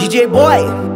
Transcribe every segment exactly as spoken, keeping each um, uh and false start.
D J Boy.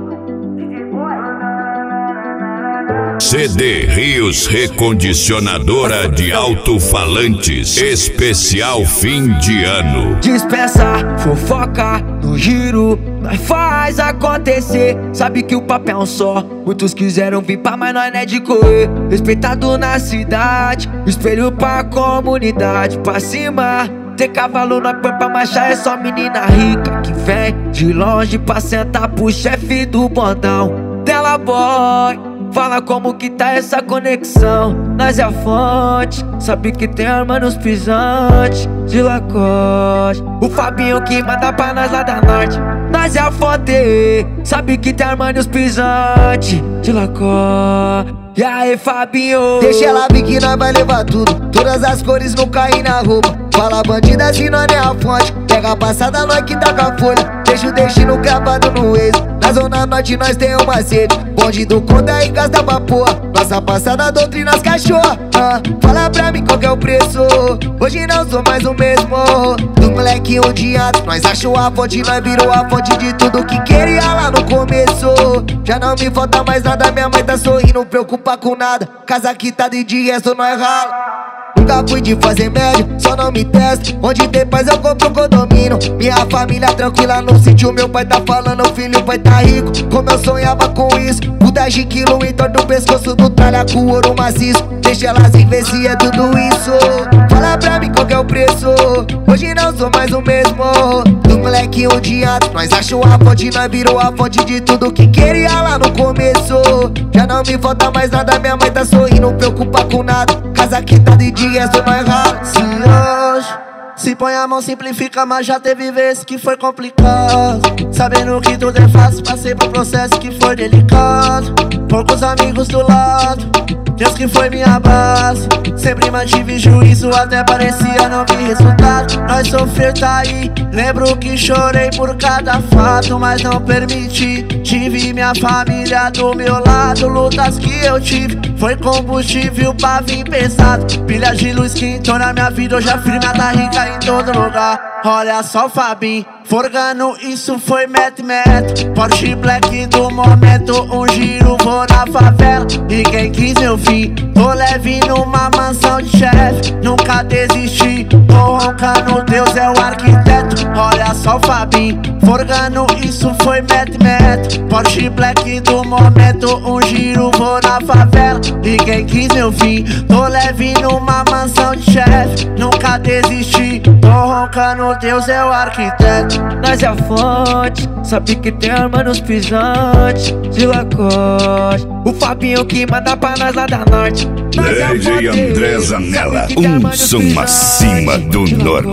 C D Rios Recondicionadora de Alto-Falantes, especial fim de ano. Dispensa, fofoca, no giro, nós faz acontecer. Sabe que o papo é um só, muitos quiseram vir pra, mas nós não é de correr. Respeitado na cidade, espelho pra comunidade. Pra cima, tem cavalo na põe pra marchar, é só menina rica que vem de longe pra sentar pro chefe do bondão. Dela boy, fala como que tá essa conexão. Nós é a fonte, sabe que tem arma nos pisantes de Lacoste. O Fabinho que manda pra nós lá da norte. Nós é a fonte, sabe que tem arma nos pisantes de Lacoste. E aí, Fabinho? Deixa ela vir que nós vai levar tudo, todas as cores não caem na roupa. Fala bandida se nós não é a fonte, pega a passada nós que tá com a folha. Deixa o destino gravado no ex, na zona norte nós tem uma sede. Bonde do conta e gasta pra porra, nossa passada doutrina as cachorra. ah, Fala pra mim qual que é o preço, hoje não sou mais o mesmo. Do moleque odiado, nós achou a fonte, nós virou a fonte de tudo que queria lá no começo. Já não me falta mais nada, minha mãe tá sorrindo, não preocupa com nada. Casa quitada e de resto nós rala. Nunca fui de fazer médio, só não me testa. Onde tem paz eu compro um condomínio. Minha família tranquila no sítio. Meu pai tá falando, filho vai tá rico. Como eu sonhava com isso, o dez quilos em torno do pescoço do tralha com ouro maciço. Deixa elas ver se é tudo isso. Fala pra mim qual que é o preço, hoje não sou mais o mesmo. Do moleque odiado, nós achou a fonte, nós virou a fonte de tudo que queria lá no começo. Já não me falta mais nada, minha mãe tá sorrindo, não preocupa com nada. Casa quitada e de resto nós rala. Se hoje se põe a mão simplifica, mas já teve vezes que foi complicado. Sabendo que tudo é fácil, passei por processo que foi delicado. Poucos amigos do lado, Deus que foi minha base. Sempre mantive juízo, até parecia não vi resultado. Nós sofrer tá aí, lembro que chorei por cada fato, mas não permiti. Tive minha família do meu lado, lutas que eu tive foi combustível pra vir pesado. Pilhas de luz que entrou na minha vida, hoje a firma tá rica em todo lugar. Olha só o Fabinho, forgando, isso foi mete-mete. Porsche Black do momento, um giro, vou na favela. Ninguém quis meu fim, tô leve numa mansão de chefe. Nunca desisti, tô roncando, Deus é o arquiteto. Olha só o Fabinho, forgando, isso foi mete-mete. Porsche Black do momento, um giro, vou na favela. Ninguém quis meu fim, tô leve numa mansão de chefe. Nunca desisti, tô roncando, Deus é o arquiteto. Nós é a fonte, sabe que tem arma nos pisantes de Lacoste. O Fabinho que manda pra nós lá da norte. D J André Zanella, um som acima do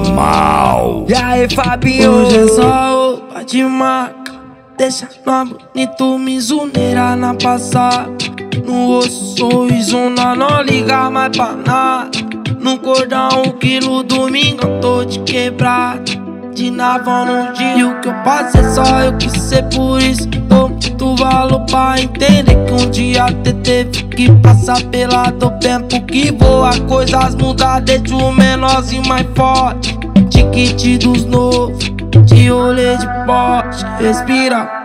normal. E aí, Fabinho? Hoje é só roupa de marca, deixa nós bonito, mizuneira na passada. No osso, sorriso, nós não liga mais pra nada. No cordão, um quilo, domingo eu tô de quebrada. De navão no dia, e o que eu passei só eu quis ser, por isso dou muito valor pra entender que um dia te teve que passar pela do tempo que voa. Coisas mudam, desde o menorzinho mais forte. De kit dos novos, de rolê de pote, respira.